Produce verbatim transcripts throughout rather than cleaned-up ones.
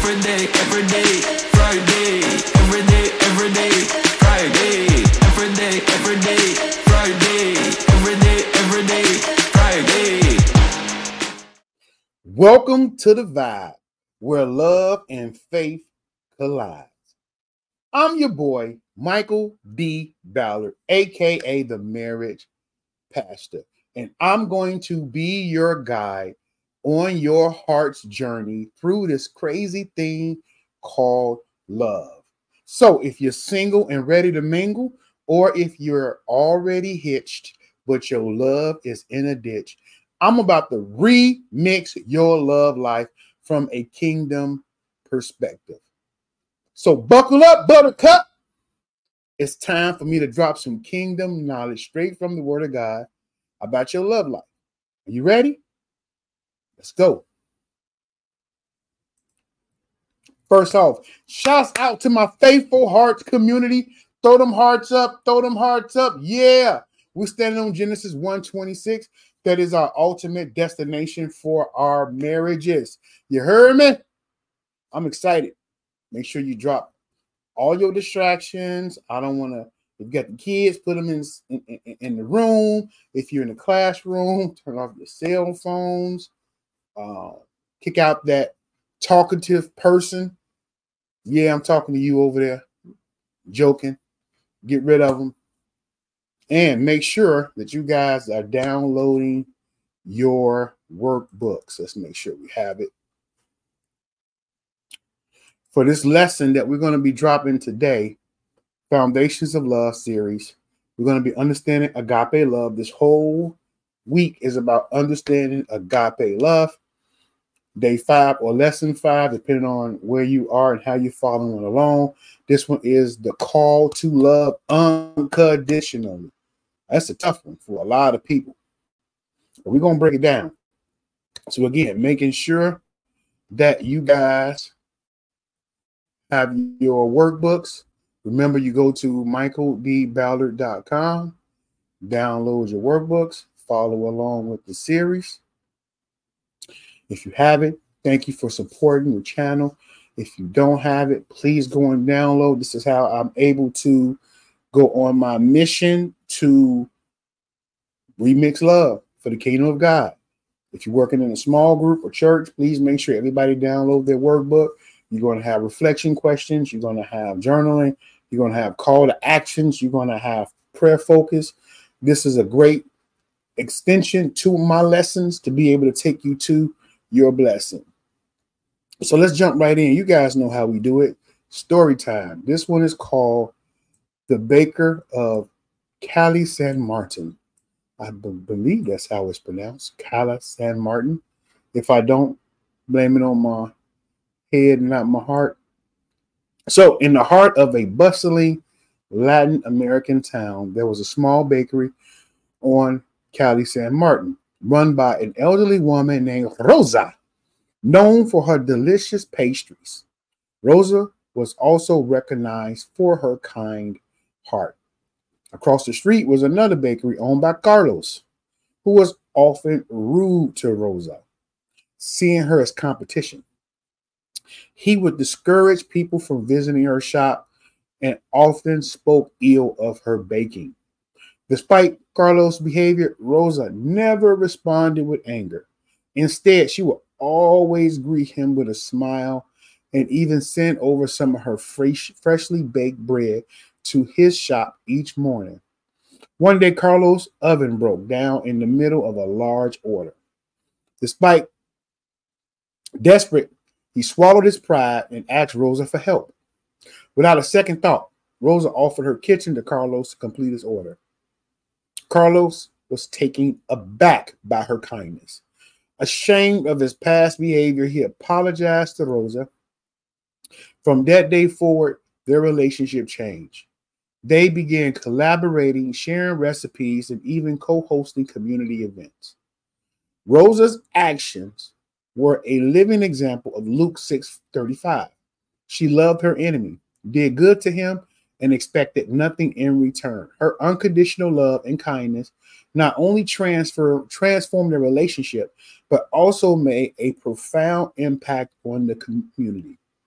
every day, every day, Friday, every day, every day, Friday, every day, every day, Friday, every day, every day, Friday. Welcome to the Vibe, where love and faith collide. I'm your boy, Michael D. Ballard, aka the Marriage Pastor, and I'm going to be your guide on your heart's journey through this crazy thing called love. So if you're single and ready to mingle, or if you're already hitched, but your love is in a ditch, I'm about to remix your love life from a kingdom perspective. So buckle up, buttercup. It's time for me to drop some kingdom knowledge straight from the word of God about your love life. Are you ready? Let's go. First off, shouts out to my faithful hearts community. Throw them hearts up, throw them hearts up. Yeah, we're standing on Genesis one twenty-six. That is our ultimate destination for our marriages. You heard me? I'm excited. Make sure you drop all your distractions. I don't want to, if you got the kids, put them in, in, in the room. If you're in the classroom, turn off your cell phones. Uh, kick out that talkative person. Yeah, I'm talking to you over there. Joking. Get rid of them. And make sure that you guys are downloading your workbooks. Let's make sure we have it. For this lesson that we're going to be dropping today, Foundations of Love series, we're going to be understanding agape love. This whole week is about understanding agape love. Day five or lesson five, depending on where you are and how you're following along. This one is the call to love unconditionally. That's a tough one for a lot of people. But we're going to break it down. So again, making sure that you guys have your workbooks. Remember, you go to michael d ballard dot com, download your workbooks, follow along with the series. If you have it, thank you for supporting the channel. If you don't have it, please go and download. This is how I'm able to go on my mission to remix love for the kingdom of God. If you're working in a small group or church, please make sure everybody download their workbook. You're going to have reflection questions. You're going to have journaling. You're going to have call to actions. You're going to have prayer focus. This is a great extension to my lessons to be able to take you to your blessing. So let's jump right in. You guys know how we do it. Story time. This one is called The Baker of Cali San Martin. I b- believe that's how it's pronounced. Cali San Martin. If I don't, blame it on my head and not my heart. So in the heart of a bustling Latin American town, there was a small bakery on Cali San Martin, run by an elderly woman named Rosa, known for her delicious pastries. Rosa was also recognized for her kind heart. Across the street was another bakery owned by Carlos, who was often rude to Rosa, seeing her as competition. He would discourage people from visiting her shop and often spoke ill of her baking. Despite Carlos' behavior, Rosa never responded with anger. Instead, she would always greet him with a smile and even send over some of her fresh, freshly baked bread to his shop each morning. One day, Carlos' oven broke down in the middle of a large order. Despite desperate, he swallowed his pride and asked Rosa for help. Without a second thought, Rosa offered her kitchen to Carlos to complete his order. Carlos was taken aback by her kindness. Ashamed of his past behavior, he apologized to Rosa. From that day forward, their relationship changed. They began collaborating, sharing recipes, and even co-hosting community events. Rosa's actions were a living example of Luke six thirty-five. She loved her enemy, did good to him, and expected nothing in return. Her unconditional love and kindness not only transfer, transformed their relationship, but also made a profound impact on the community.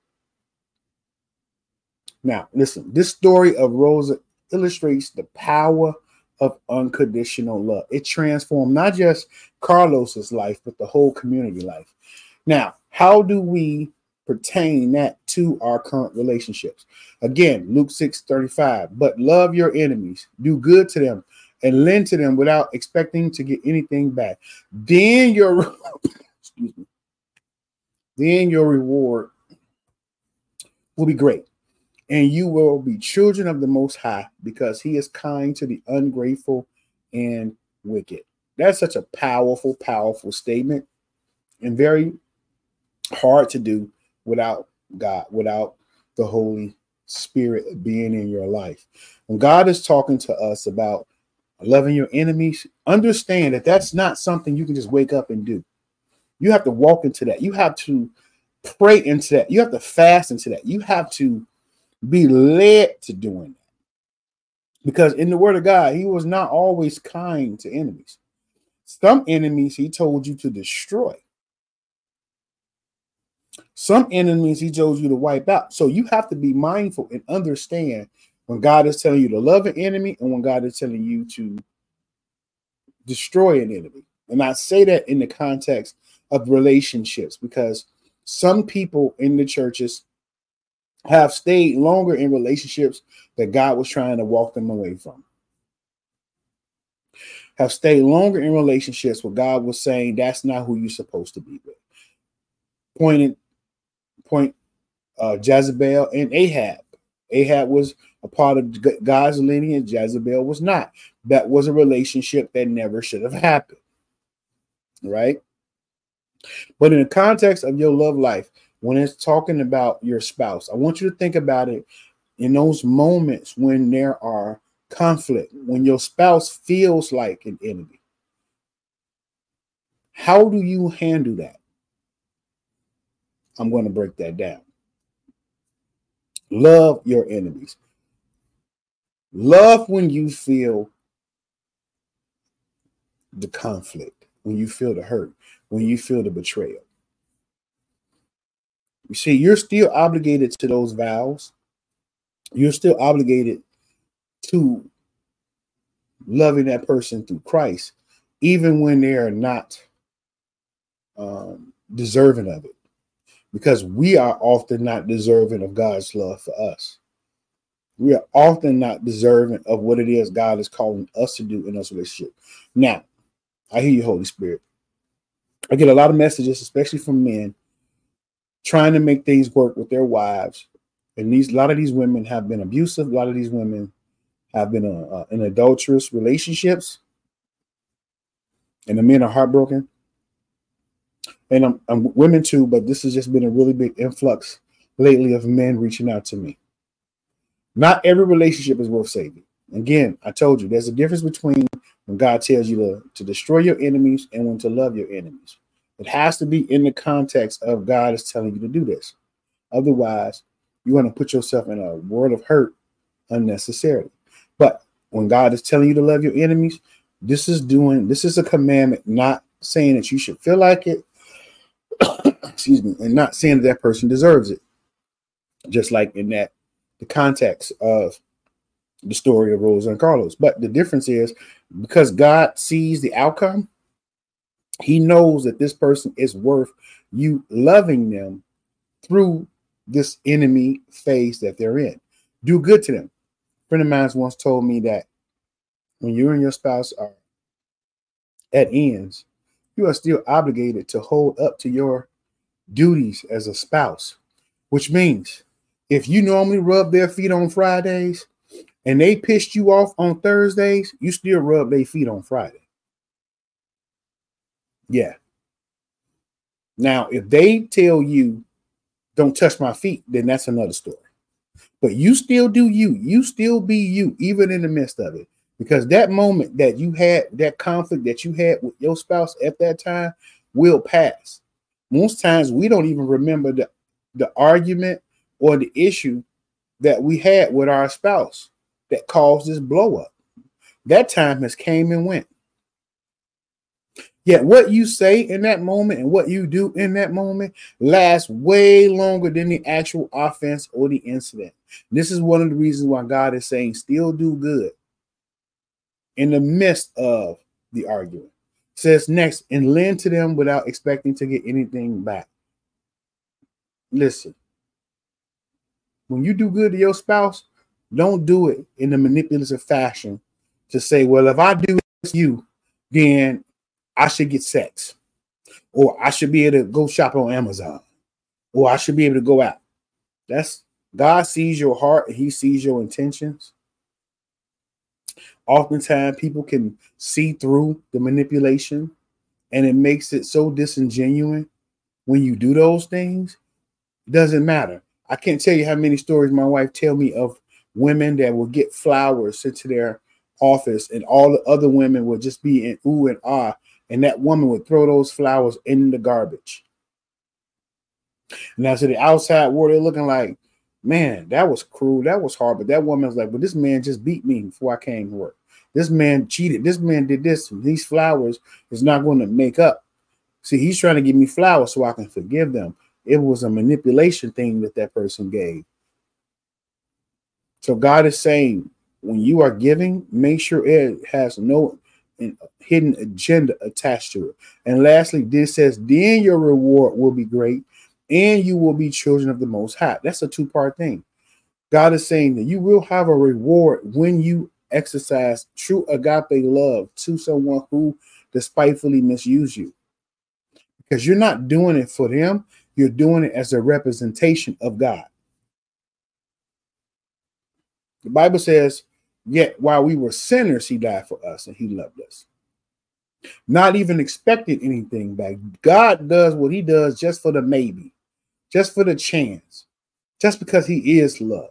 Now, listen, this story of Rosa illustrates the power of unconditional love. It transformed not just Carlos's life, but the whole community life. Now, how do we pertain that to our current relationships? Again, Luke six thirty-five, but love your enemies, do good to them, and lend to them without expecting to get anything back. Then your excuse me, then your reward will be great, and you will be children of the Most High, because he is kind to the ungrateful and wicked. That's such a powerful, powerful statement, and very hard to do without God, without the Holy Spirit being in your life. When God is talking to us about loving your enemies, understand that that's not something you can just wake up and do. You have to walk into that. You have to pray into that. You have to fast into that. You have to be led to doing that. Because in the word of God, he was not always kind to enemies. Some enemies he told you to destroy. Some enemies he told you to wipe out. So you have to be mindful and understand when God is telling you to love an enemy and when God is telling you to destroy an enemy. And I say that in the context of relationships, because some people in the churches have stayed longer in relationships that God was trying to walk them away from. Have stayed longer in relationships where God was saying that's not who you're supposed to be with. Pointed, point uh, Jezebel and Ahab. Ahab was a part of God's lineage. Jezebel was not. That was a relationship that never should have happened. Right? But in the context of your love life, when it's talking about your spouse, I want you to think about it in those moments when there are conflict, when your spouse feels like an enemy. How do you handle that? I'm going to break that down. Love your enemies. Love when you feel the conflict, when you feel the hurt, when you feel the betrayal. You see, you're still obligated to those vows. You're still obligated to loving that person through Christ, even when they are not um, deserving of it. Because we are often not deserving of God's love for us. We are often not deserving of what it is God is calling us to do in this relationship. Now, I hear you, Holy Spirit. I get a lot of messages, especially from men, trying to make things work with their wives. And these, a lot of these women have been abusive. A lot of these women have been uh, uh, in adulterous relationships. And the men are heartbroken. And I'm, I'm women too, but this has just been a really big influx lately of men reaching out to me. Not every relationship is worth saving. Again, I told you, there's a difference between when God tells you to, to destroy your enemies and when to love your enemies. It has to be in the context of God is telling you to do this. Otherwise, you're going to put yourself in a world of hurt unnecessarily. But when God is telling you to love your enemies, this is doing, this is a commandment, not saying that you should feel like it, excuse me, and not saying that that person deserves it. Just like in that, the context of the story of Rosa and Carlos. But the difference is because God sees the outcome, he knows that this person is worth you loving them through this enemy phase that they're in. Do good to them. A friend of mine once told me that when you and your spouse are at ends, you are still obligated to hold up to your duties as a spouse, which means if you normally rub their feet on Fridays and they pissed you off on Thursdays, you still rub their feet on Friday. Yeah. Now, if they tell you, don't touch my feet, then that's another story. But you still do you. You still be you, even in the midst of it. Because that moment that you had, that conflict that you had with your spouse at that time will pass. Most times we don't even remember the, the argument or the issue that we had with our spouse that caused this blow up. That time has came and went. Yet what you say in that moment and what you do in that moment lasts way longer than the actual offense or the incident. This is one of the reasons why God is saying still do good in the midst of the argument. It says next, and lend to them without expecting to get anything back. Listen, when you do good to your spouse, don't do it in a manipulative fashion to say, well, if I do this to you, then I should get sex, or I should be able to go shop on Amazon, or I should be able to go out. That's God sees your heart and he sees your intentions. Oftentimes people can see through the manipulation, and it makes it so disingenuous when you do those things. It doesn't matter. I can't tell you how many stories my wife tell me of women that will get flowers sent to their office, and all the other women would just be in ooh and ah, and that woman would throw those flowers in the garbage. Now to the outside world, they're looking like, man, that was cruel, that was hard. But that woman was like, but this man just beat me before I came to work. This man cheated. This man did this. And these flowers is not going to make up. See, he's trying to give me flowers so I can forgive them. It was a manipulation thing that that person gave. So God is saying, when you are giving, make sure it has no hidden agenda attached to it. And lastly, this says, then your reward will be great and you will be children of the Most High. That's a two-part thing. God is saying that you will have a reward when you exercise true agape love to someone who despitefully misuse you. Because you're not doing it for them. You're doing it as a representation of God. The Bible says, yet while we were sinners, he died for us and he loved us. Not even expecting anything back. God does what he does just for the maybe, just for the chance, just because he is love.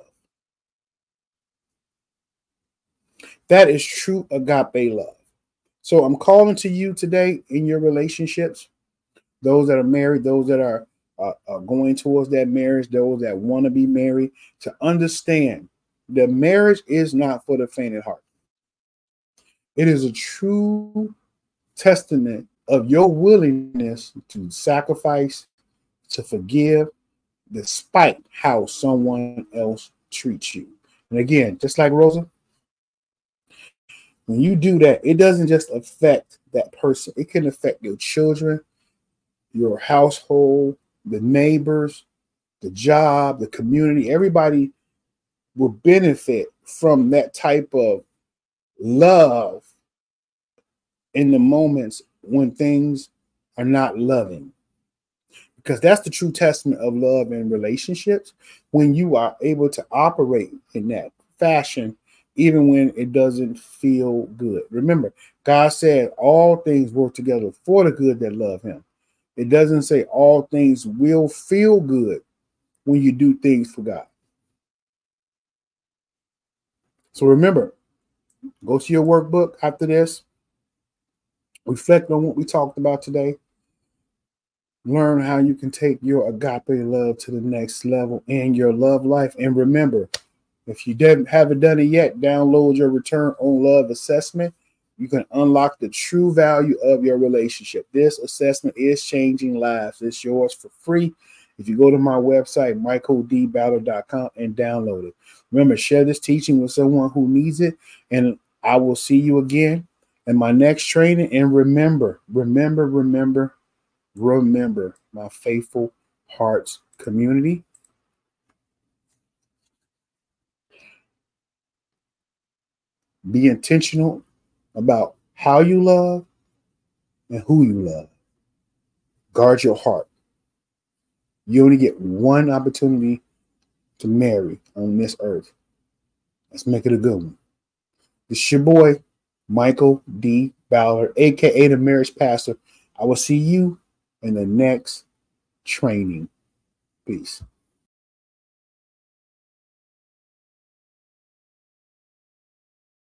That is true agape love. So I'm calling to you today in your relationships, those that are married, those that are uh, uh, going towards that marriage, those that want to be married, to understand that marriage is not for the faint at heart. It is a true testament of your willingness to sacrifice, to forgive, despite how someone else treats you. And again, just like Rosa, when you do that, it doesn't just affect that person. It can affect your children, your household, the neighbors, the job, the community. Everybody will benefit from that type of love in the moments when things are not loving. Because that's the true testament of love in relationships, when you are able to operate in that fashion, even when it doesn't feel good. Remember, God said all things work together for the good that love him. It doesn't say all things will feel good when you do things for God. So remember, go to your workbook after this. Reflect on what we talked about today. Learn how you can take your agape love to the next level in your love life. And remember, if you didn't haven't done it yet, download your Return on Love assessment. You can unlock the true value of your relationship. This assessment is changing lives. It's yours for free. If you go to my website, michael d ballard dot com, and download it. Remember, share this teaching with someone who needs it. And I will see you again in my next training. And remember, remember, remember, remember, my faithful hearts community. Be intentional about how you love and who you love. Guard your heart. You only get one opportunity to marry on this earth. Let's make it a good one. It's your boy, Michael D. Ballard, a k a the Marriage Pastor. I will see you in the next training. Peace.